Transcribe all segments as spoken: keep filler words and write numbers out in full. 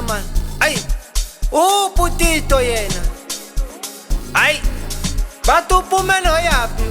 man. Ay, oh putito yena. Ay, batu pumeno yapi.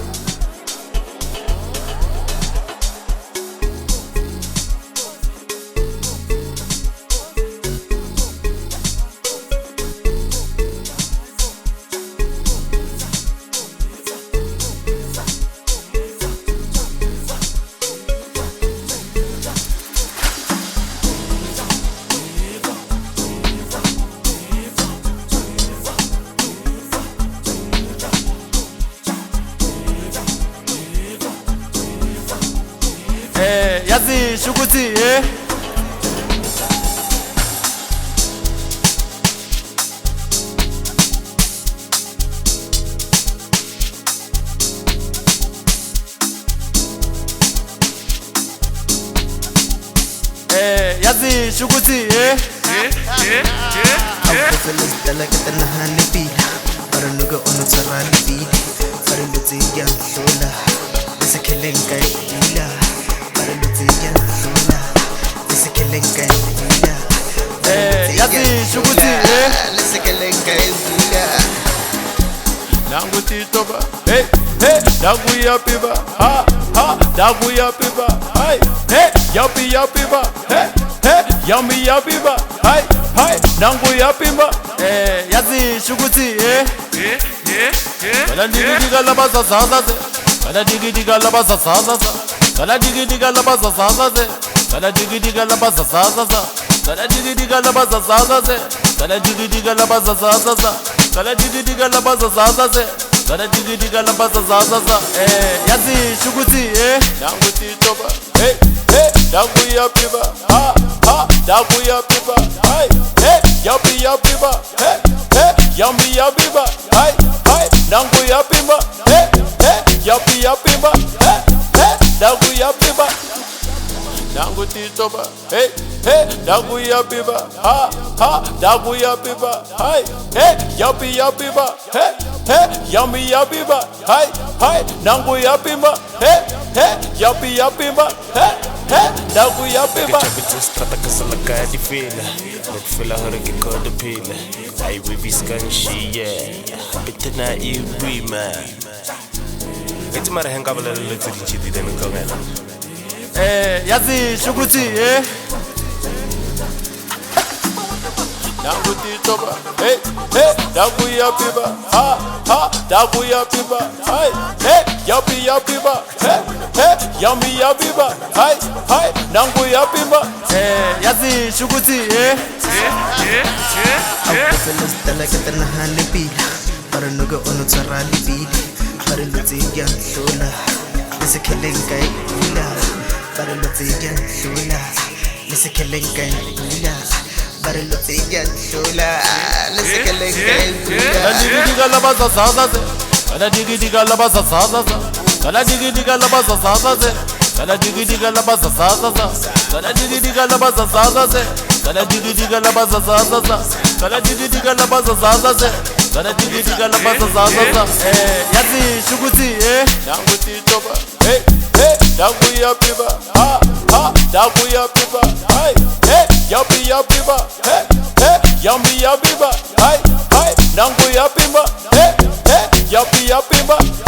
Eh, yazi shukuti eh. Eh, yazi shukuti eh. Yeah, yeah, yeah, yeah. Felas talaga tanahan ni Pila para nuga ono sarali Pila para lutigan sola Desa keleng kay Pila para lutigan sola Desa keleng kay Pila Eh, yazi shukuti eh. Desa keleng kay Pila Nangu titoba hey hey nangu yapiba ha ha nangu yapiba hey hey yapi yapiba hey hey yami yapiba hey hey nangu yapiba eh yazi shukuti eh Yeah, yeah, yeah, kala digi yeah. diga laba sa sa sa se kala digi diga laba sa sa sa sa kala digi diga laba sa sa sa se kala digi diga laba sa sa sa sa kala digi diga laba sa sa sa se kala digi diga laba sa sa sa sa kala digi diga laba sa sa sa se kala digi diga laba sa sa sa sa eh yazi shukuti eh nangu titoba hey hey nangu yapiba ha ha nangu yapiba hey hey yapi yapiba hey hey yami yapiba hey hey nangu yapiba hey hey yapi yapiba hey hey nangu yapiba nangu titoba hey hey nangu yapiba ha ha nangu yapiba hey hey yapi yapiba hey hey yami yapiba hey hey nangu yapiba hey hey yapi yapiba hey hey nangu yapiba Bitches trata que se la cae di fila Net fila hore ke kode pila Ai we viskan shi yeah Bitte na i rima Eti mara henga bala letse di chidi dene kongela eh yazi shukuti eh nangu titoba hey hey nangu yapiba ha ha nangu yapiba hey hey yapi yapiba hey hey yami yapiba hey hey nangu yapiba eh yazi shukuti eh Yeah, yeah, yeah, yeah. Felas talaga tanahan ni Pila para nuga ono sarali Pila para lutigan sola Desa keleng kay Pila para lutigan sola Desa keleng kay Pila para lutigan sola Desa keleng kay kala Pila digi diga laba sa sa sa se kala digi diga laba sa sa sa sa kala digi diga laba sa sa sa se kala digi diga laba sa sa sa sa kala digi diga laba sa sa sa se kala digi diga laba sa sa sa sa kala digi diga laba sa sa sa se kala digi diga laba sa sa sa sa eh yazi shukuti eh nangu titoba hey hey nangu yapiba ha ha nangu yapiba hey hey yapi yapiba hey hey yami yapiba hey hey nangu yapiba hey hey yapi yapiba